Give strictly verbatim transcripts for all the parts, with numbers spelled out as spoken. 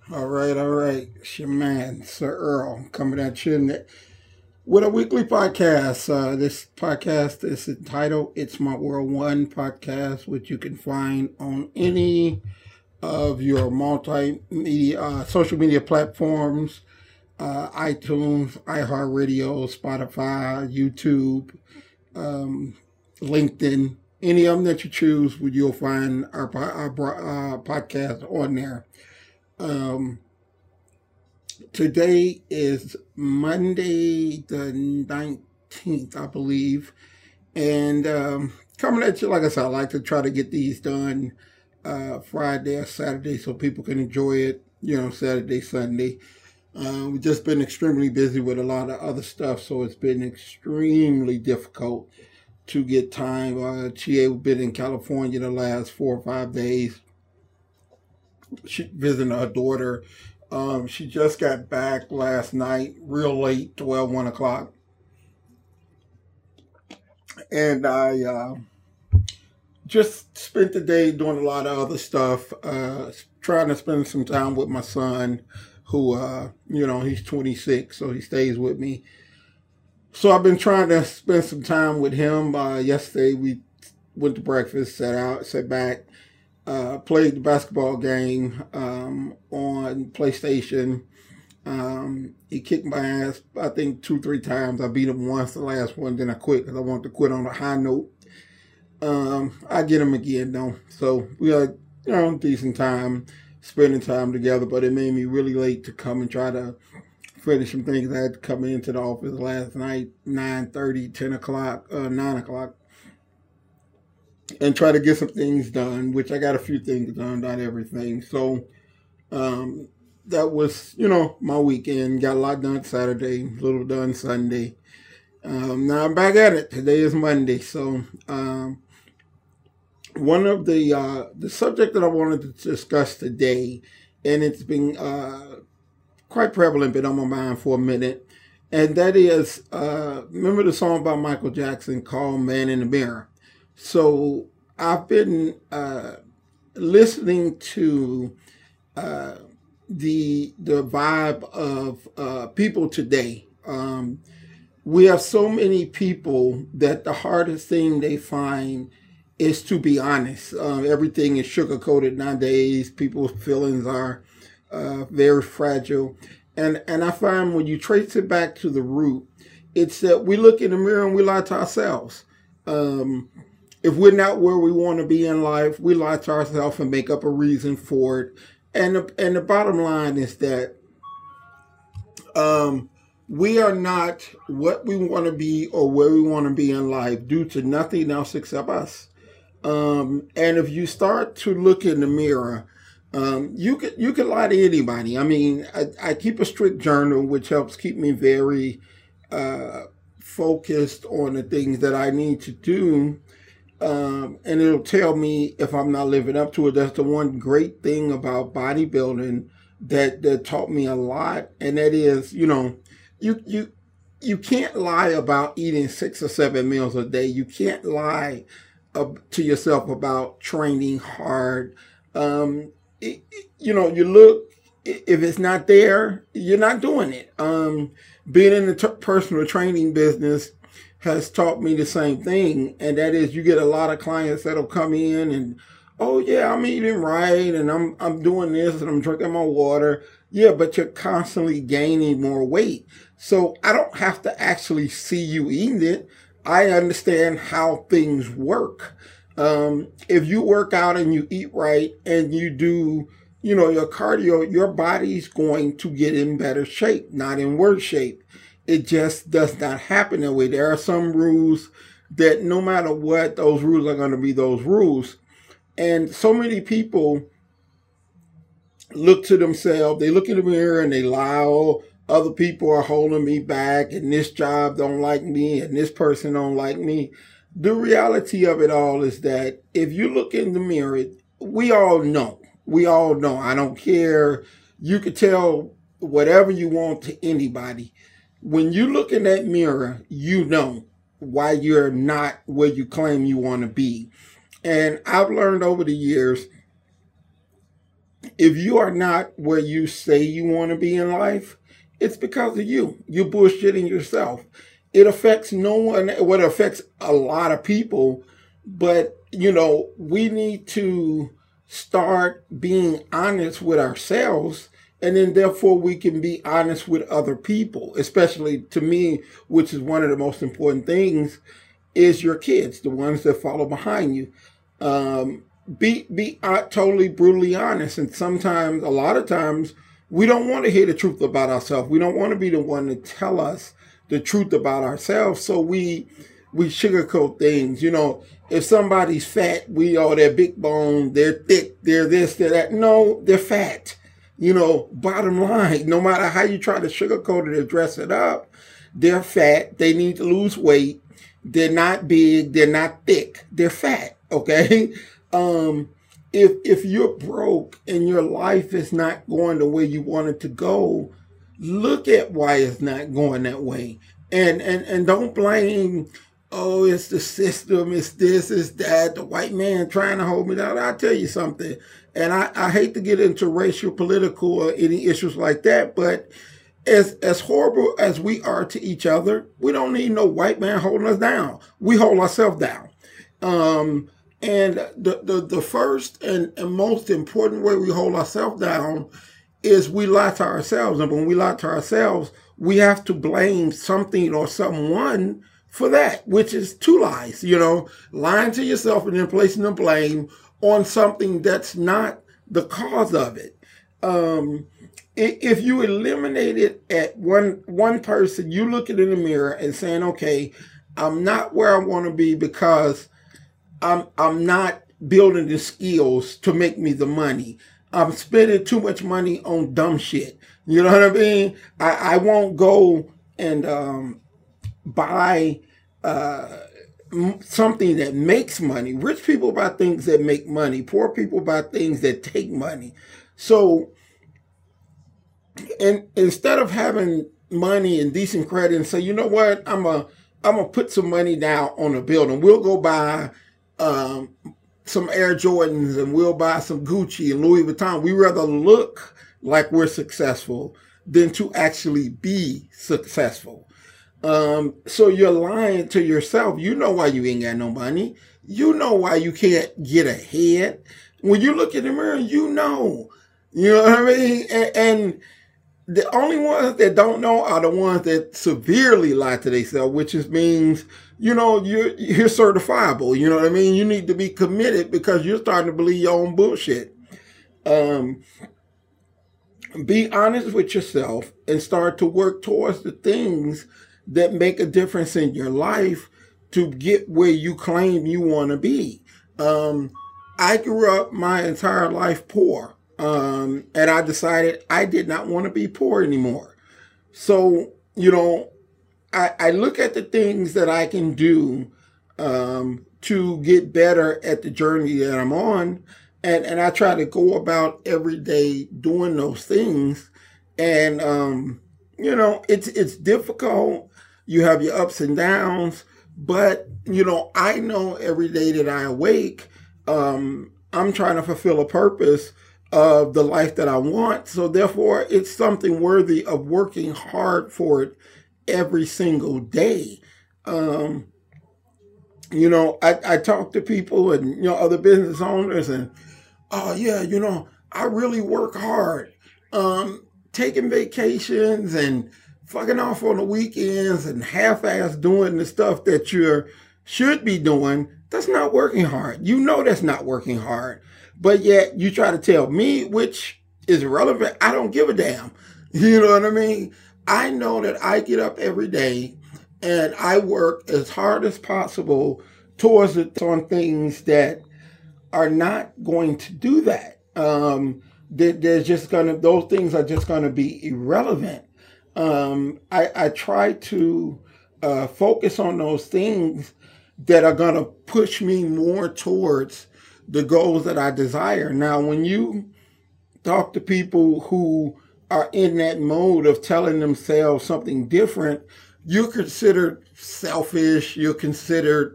All right, all right. It's your man, Sir Earl, coming at you with a weekly podcast. Uh, this podcast is entitled It's My World One podcast, which you can find on any of your multimedia, uh, social media platforms, uh, iTunes, iHeartRadio, Spotify, YouTube, um, LinkedIn, any of them that you choose, you'll find our, our uh, podcast on there. Um, Today is Monday the nineteenth, I believe. And um, coming at you, like I said, I like to try to get these done uh, Friday or Saturday so people can enjoy it, you know, Saturday, Sunday. Uh, we've just been extremely busy with a lot of other stuff, so it's been extremely difficult to get time. Uh, Chie been in California the last four or five days. She visiting her daughter. Um, she just got back last night, real late, twelve, one o'clock. And I uh, just spent the day doing a lot of other stuff, uh, trying to spend some time with my son, who, uh, you know, he's twenty-six, so he stays with me. So I've been trying to spend some time with him. Uh, yesterday we went to breakfast, sat out, sat back, uh, played the basketball game um, on PlayStation. Um, he kicked my ass, I think, two, three times. I beat him once, the last one, then I quit because I wanted to quit on a high note. Um, I get him again, though. So we had, you know, decent time spending time together, but it made me really late to come and try to finish some things. I had to come into the office last night, nine thirty, ten o'clock, uh, nine o'clock, and try to get some things done, which I got a few things done, not everything. So, um, that was, you know, my weekend. Got a lot done Saturday, a little done Sunday. Um, now I'm back at it. Today is Monday. So, um, one of the uh, the subject that I wanted to discuss today, and it's been uh, quite prevalent, been on my mind for a minute, and that is, uh, remember the song by Michael Jackson called "Man in the Mirror." So I've been uh, listening to uh, the the vibe of uh, people today. Um, we have so many people that the hardest thing they find is to be honest. Uh, everything is sugar coated nowadays. People's feelings are uh, very fragile, and and I find when you trace it back to the root, it's that we look in the mirror and we lie to ourselves. Um, if we're not where we want to be in life, we lie to ourselves and make up a reason for it. And the, and the bottom line is that um, we are not what we want to be or where we want to be in life due to nothing else except us. Um, and if you start to look in the mirror, um, you could you could lie to anybody. I mean, I, I keep a strict journal, which helps keep me very uh, focused on the things that I need to do, um, and it'll tell me if I'm not living up to it. That's the one great thing about bodybuilding that that taught me a lot, and that is, you know, you you you can't lie about eating six or seven meals a day. You can't lie uh, to yourself about training hard. Um, it, it- you know, you look, if it's not there, you're not doing it. Um, being in the t- personal training business has taught me the same thing, and that is you get a lot of clients that'll come in and, oh yeah, I'm eating right and I'm I'm doing this and I'm drinking my water. Yeah, but you're constantly gaining more weight. So I don't have to actually see you eating it. I understand how things work. Um, if you work out and you eat right and you do, you know, your cardio, your body's going to get in better shape, not in worse shape. It just does not happen that way. There are some rules that no matter what, those rules are going to be those rules. And so many people look to themselves, they look in the mirror and they lie, oh, other people are holding me back and this job don't like me and this person don't like me. The reality of it all is that if you look in the mirror, we all know. We all know. I don't care. You could tell whatever you want to anybody. When you look in that mirror, you know why you're not where you claim you want to be. And I've learned over the years if you are not where you say you want to be in life, it's because of you. You're bullshitting yourself. It affects no one. Well, it affects a lot of people, but you know, we need to start being honest with ourselves, and then therefore we can be honest with other people, especially to me, which is one of the most important things, is your kids, the ones that follow behind you. Um, be be uh, totally brutally honest, and sometimes, a lot of times, we don't want to hear the truth about ourselves. We don't want to be the one to tell us the truth about ourselves. So we we sugarcoat things. You know, if somebody's fat, we oh they're big bone, they're thick, they're this, they're that. No, they're fat. You know, bottom line, no matter how you try to sugarcoat it or dress it up, they're fat. They need to lose weight. They're not big. They're not thick. They're fat. Okay. Um, if if you're broke and your life is not going the way you want it to go, look at why it's not going that way, and and and don't blame. Oh, it's the system. It's this. It's that. The white man trying to hold me down. I'll tell you something, and I, I hate to get into racial, political, or any issues like that, but as as horrible as we are to each other, we don't need no white man holding us down. We hold ourselves down. Um, And the, the, the first and, and most important way we hold ourselves down is we lie to ourselves. And when we lie to ourselves, we have to blame something or someone for that, which is two lies, you know, lying to yourself and then placing the blame on something that's not the cause of it. Um, if you eliminate it at one, one person, you look it in the mirror and saying, okay, I'm not where I want to be because I'm I'm not building the skills to make me the money. I'm spending too much money on dumb shit. You know what I mean? I, I won't go and um, buy uh, something that makes money. Rich people buy things that make money. Poor people buy things that take money. So, and instead of having money and decent credit and say, you know what, I'm a I'm gonna put some money down on a building. We'll go buy Um, some Air Jordans and we'll buy some Gucci and Louis Vuitton. We rather look like we're successful than to actually be successful. Um, so you're lying to yourself. You know why you ain't got no money. You know why you can't get ahead. When you look in the mirror, you know. You know what I mean? And, and the only ones that don't know are the ones that severely lie to themselves, which just means, you know, you're, you're certifiable. You know what I mean? You need to be committed because you're starting to believe your own bullshit. Um, be honest with yourself and start to work towards the things that make a difference in your life to get where you claim you want to be. Um, I grew up my entire life poor. Um, and I decided I did not want to be poor anymore. So, you know, I, I look at the things that I can do um, to get better at the journey that I'm on. And, and I try to go about every day doing those things. And, um, you know, it's, it's difficult. You have your ups and downs. But, you know, I know every day that I awake, um, I'm trying to fulfill a purpose of the life that I want. So therefore, it's something worthy of working hard for it every single day. Um, you know, I, I talk to people and, you know, other business owners and, oh yeah, you know, I really work hard. Um, taking vacations and fucking off on the weekends and half-ass doing the stuff that you should be doing, that's not working hard. You know that's not working hard. But yet you try to tell me, which is irrelevant. I don't give a damn. You know what I mean? I know that I get up every day and I work as hard as possible towards it on things that are not going to do that. Um, they're just going to, those things are just going to be irrelevant. Um, I, I try to uh, focus on those things that are going to push me more towards the goals that I desire. Now, when you talk to people who are in that mode of telling themselves something different, you're considered selfish. You're considered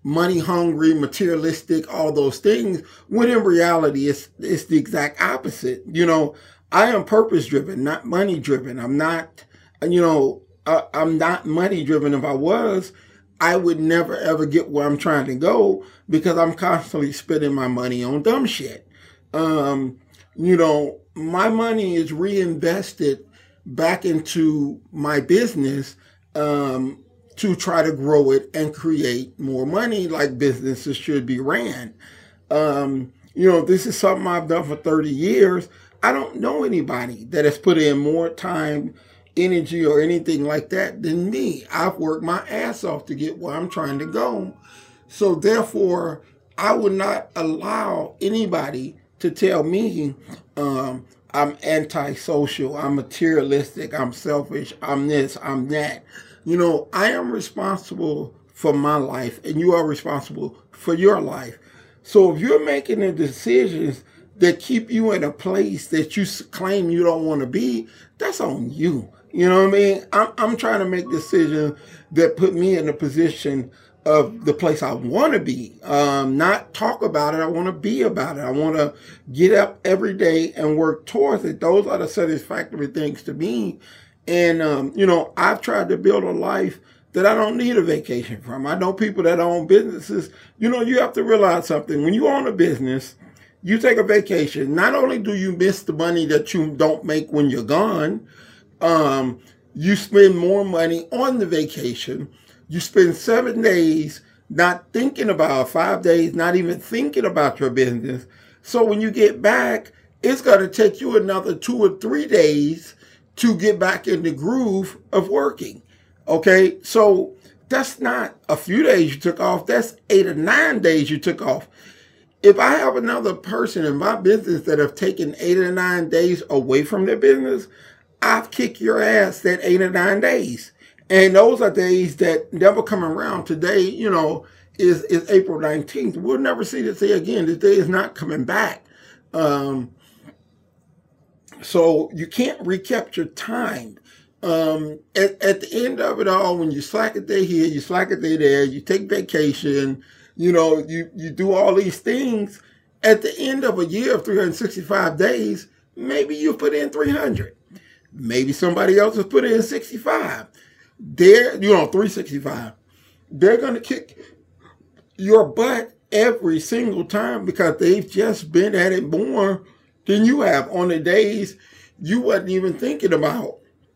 money hungry, materialistic, all those things, when in reality it's it's the exact opposite. You know, I am purpose driven, not money driven. I'm not, you know, uh, I'm not money driven. If I was, I would never ever get where I'm trying to go because I'm constantly spending my money on dumb shit. Um, you know, my money is reinvested back into my business um, to try to grow it and create more money like businesses should be ran. Um, you know, this is something I've done for thirty years. I don't know anybody that has put in more time, energy, or anything like that than me. I've worked my ass off to get where I'm trying to go. So therefore, I would not allow anybody to tell me um, I'm antisocial, I'm materialistic, I'm selfish, I'm this, I'm that. You know, I am responsible for my life, and you are responsible for your life. So if you're making the decisions that keep you in a place that you claim you don't want to be, that's on you. You know what I mean? I'm, I'm trying to make decisions that put me in a position of the place I want to be. Um, not talk about it. I want to be about it. I want to get up every day and work towards it. Those are the satisfactory things to me. And, um, you know, I've tried to build a life that I don't need a vacation from. I know people that own businesses. You know, you have to realize something. When you own a business, you take a vacation. Not only do you miss the money that you don't make when you're gone, um, you spend more money on the vacation. You spend seven days not thinking about, five days not even thinking about your business. So when you get back, it's going to take you another two or three days to get back in the groove of working. Okay, so that's not a few days you took off. That's eight or nine days you took off. If I have another person in my business that have taken eight or nine days away from their business, I've kicked your ass that eight or nine days. And those are days that never come around. Today, you know, is, is April nineteenth. We'll never see this day again. This day is not coming back. Um, so you can't recapture time. Um, at, at the end of it all, when you slack a day here, you slack a day there, you take vacation, you know, you, you do all these things. At the end of a year of three hundred sixty-five days, maybe you put in three hundred. Maybe somebody else has put in sixty-five. They're, you know, three sixty-five. They're going to kick your butt every single time because they've just been at it more than you have on the days you wasn't even thinking about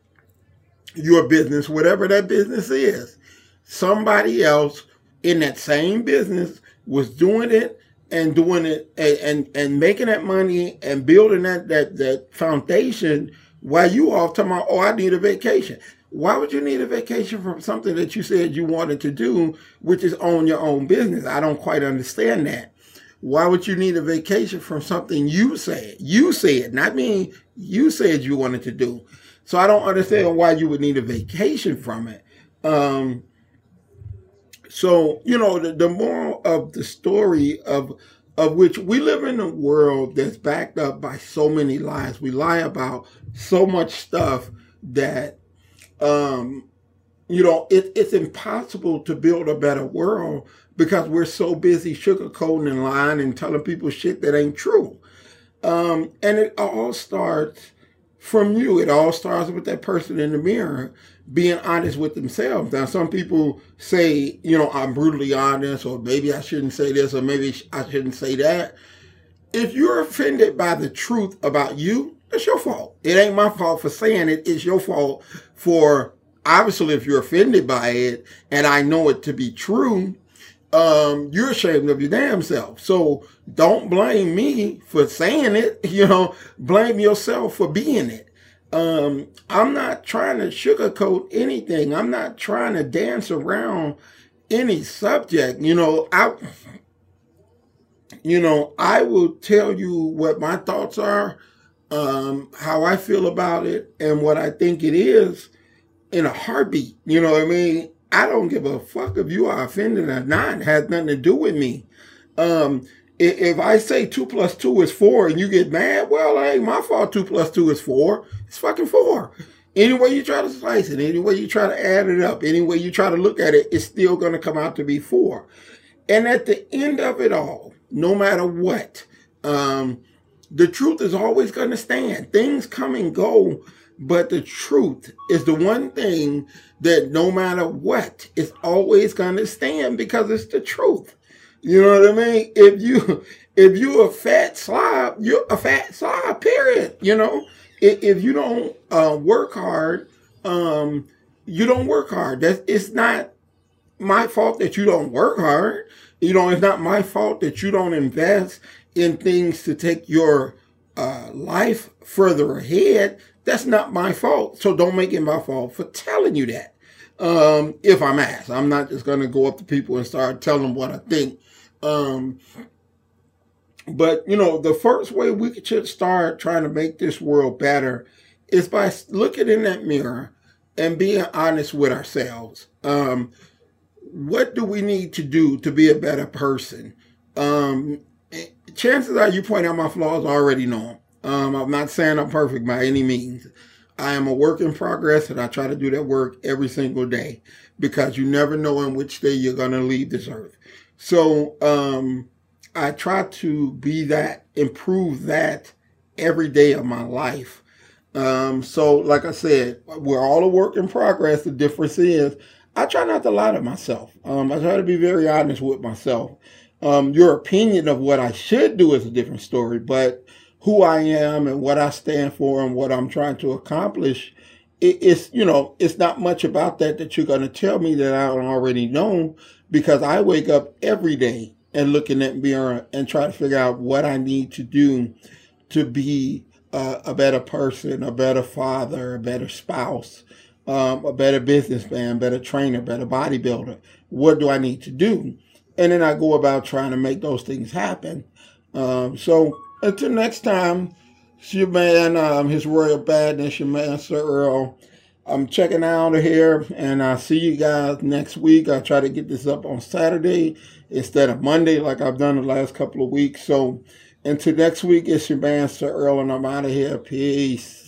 your business, whatever that business is. Somebody else in that same business was doing it and doing it and, and, and making that money and building that, that, that foundation while you off talking about, oh, I need a vacation. Why would you need a vacation from something that you said you wanted to do, which is own your own business? I don't quite understand that. Why would you need a vacation from something you said? You said, not me. You said you wanted to do. So I don't understand why you would need a vacation from it. Um, so, you know, the, the moral of the story of of which we live in a world that's backed up by so many lies. We lie about so much stuff that, um, you know, it, it's impossible to build a better world because we're so busy sugarcoating and lying and telling people shit that ain't true. Um, and it all starts from you. It all starts with that person in the mirror being honest with themselves. Now, some people say, you know, I'm brutally honest, or maybe I shouldn't say this, or maybe I shouldn't say that. If you're offended by the truth about you, that's your fault. It ain't my fault for saying it. It's your fault for, obviously, if you're offended by it, and I know it to be true, um, you're ashamed of your damn self. So don't blame me for saying it. You know, blame yourself for being it. Um, I'm not trying to sugarcoat anything. I'm not trying to dance around any subject. You know, I, you know, I will tell you what my thoughts are, um, how I feel about it, and what I think it is in a heartbeat. You know what I mean? I don't give a fuck if you are offended or not. It has nothing to do with me. Um, if, if I say two plus two is four and you get mad, well, it ain't my fault two plus two is four. It's fucking four. Any way you try to slice it, any way you try to add it up, any way you try to look at it, it's still going to come out to be four. And at the end of it all, no matter what, um, the truth is always going to stand. Things come and go, but the truth is the one thing that no matter what, is always going to stand because it's the truth. You know what I mean? If you if you're a fat slob, you're a fat slob. Period. You know, if, if you don't uh, work hard, um, you don't work hard. That's it's not my fault that you don't work hard. You know, it's not my fault that you don't invest in things to take your uh, life further ahead. That's not my fault. So don't make it my fault for telling you that. Um, if I'm asked, I'm not just going to go up to people and start telling them what I think. Um, but, you know, the first way we should start trying to make this world better is by looking in that mirror and being honest with ourselves. Um, what do we need to do to be a better person? Um, chances are you point out my flaws, I already know them. Um, I'm not saying I'm perfect by any means. I am a work in progress, and I try to do that work every single day because you never know in which day you're going to leave this earth. So um, I try to be that, improve that every day of my life. Um, so like I said, we're all a work in progress. The difference is I try not to lie to myself. Um, I try to be very honest with myself. Um, your opinion of what I should do is a different story, but who I am and what I stand for and what I'm trying to accomplish, it, it's, you know, it's not much about that that you're going to tell me that I don't already know, because I wake up every day and look in that mirror and try to figure out what I need to do to be uh, a better person, a better father, a better spouse, um, a better businessman, better trainer, better bodybuilder. What do I need to do? And then I go about trying to make those things happen. Um, so until next time, it's your man, um, His Royal Badness, your man, Sir Earl. I'm checking out of here, and I'll see you guys next week. I'll try to get this up on Saturday instead of Monday like I've done the last couple of weeks. So until next week, it's your man, Sir Earl, and I'm out of here. Peace.